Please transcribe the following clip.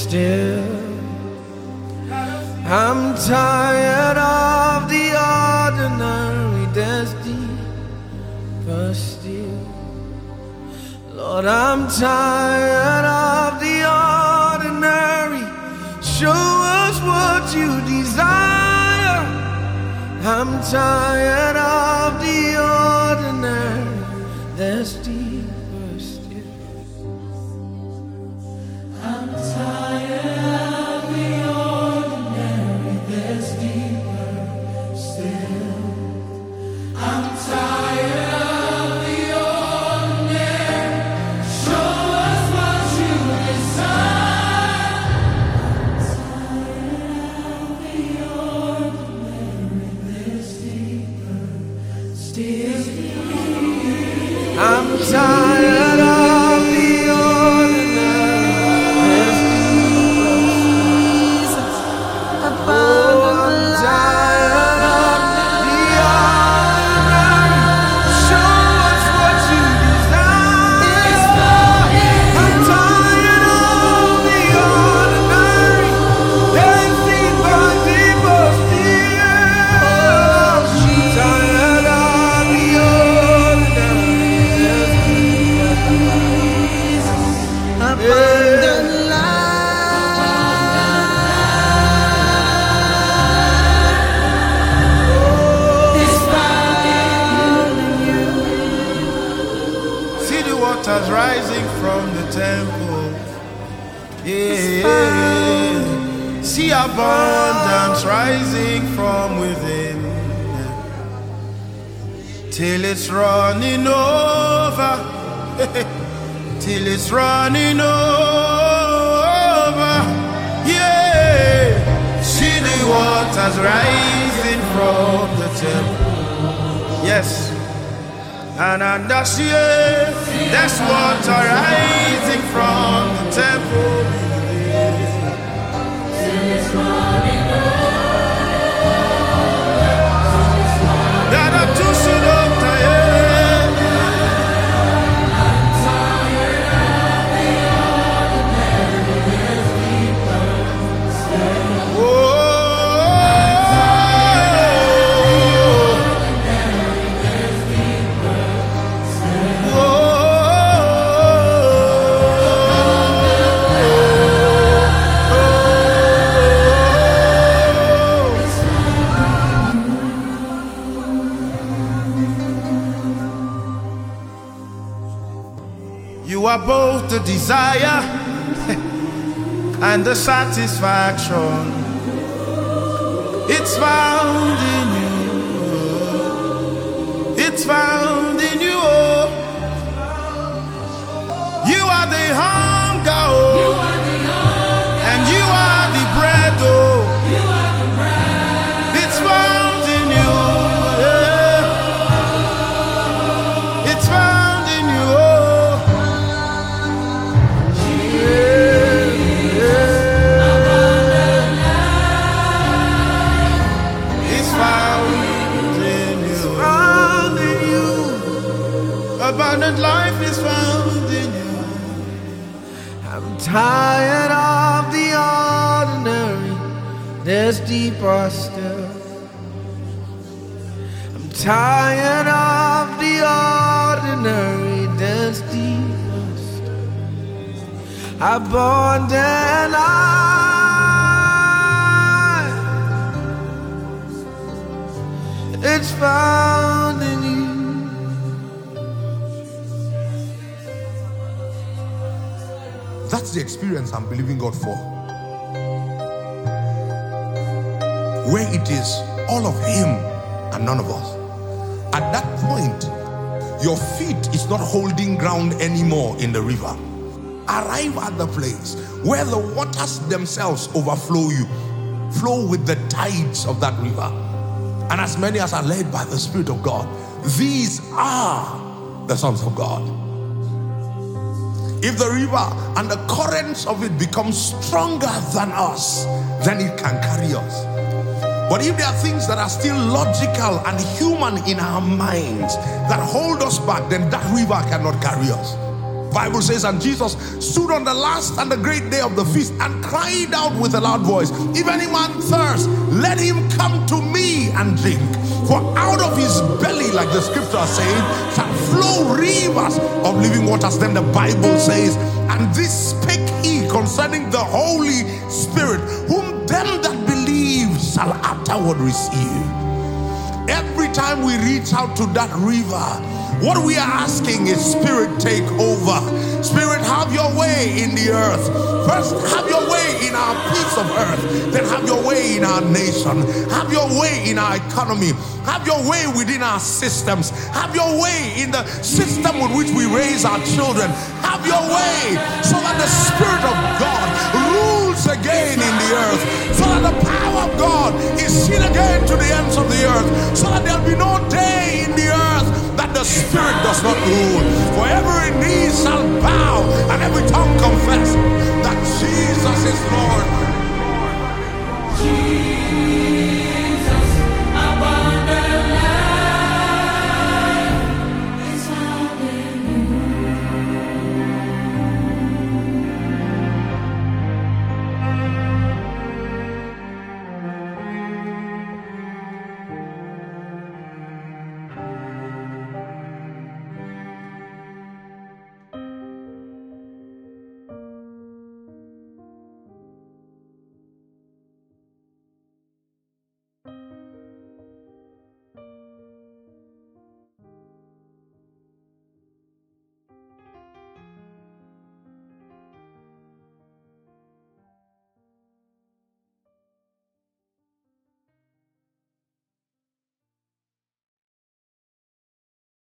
still. I'm tired of the ordinary, there's deeper still. Lord, I'm tired of the ordinary, show us what you desire. I'm tired of the ordinary, there's deeper still. I'm tired of the ordinary, there's deeper still. I'm tired of the ordinary, show us what you desire. I'm tired of the ordinary, there's deeper still. I'm tired of the ordinary, there's deeper still. I'm tired of the ordinary, show us what you desire. I'm tired of the ordinary, there's deeper, deeper still. Tired of the ordinary, there's abundant life is found in you. See the waters rising from the temple. Yeah. See abundance rising from within. Till it's running over. Till it's running over. Yeah. See the waters rising from the temple. Yes. And that's water rising from the temple. You are both the desire and the satisfaction. It's found in you. It's found in you. You are the hunger, oh, and you are the bread, oh. It's found in you. Yeah. It's found in you. Abundant life is found in you. I'm tired of the ordinary, there's deeper still. I'm tired of the ordinary, there's deeper still. Abundant life, it's found in you. That's the experience I'm believing God for. Where it is all of Him and none of us. At that point, your feet is not holding ground anymore in the river. Arrive at the place where the waters themselves overflow you. Flow with the tides of that river. And as many as are led by the Spirit of God, these are the sons of God. If the river and the currents of it become stronger than us, then it can carry us. But if there are things that are still logical and human in our minds that hold us back, then that river cannot carry us. Bible says, and Jesus stood on the last and the great day of the feast and cried out with a loud voice, if any man thirst, let him come to me and drink. For out of his belly, like the scripture are saying, shall flow rivers of living waters. Then the Bible says, and this spake he concerning the Holy Spirit, whom them that believe shall afterward receive. Every time we reach out to that river, what we are asking is, Spirit, take over. Spirit, have your way in the earth. First, have your way in our piece of earth. Then have your way in our nation. Have your way in our economy. Have your way within our systems. Have your way in the system with which we raise our children. Have your way so that the Spirit of God rules again in the earth. So that the power of God is seen again to the ends of the earth. So that there'll be no day in the earth that the Spirit does not rule. For every knee shall bow and every tongue confess that Jesus is Lord.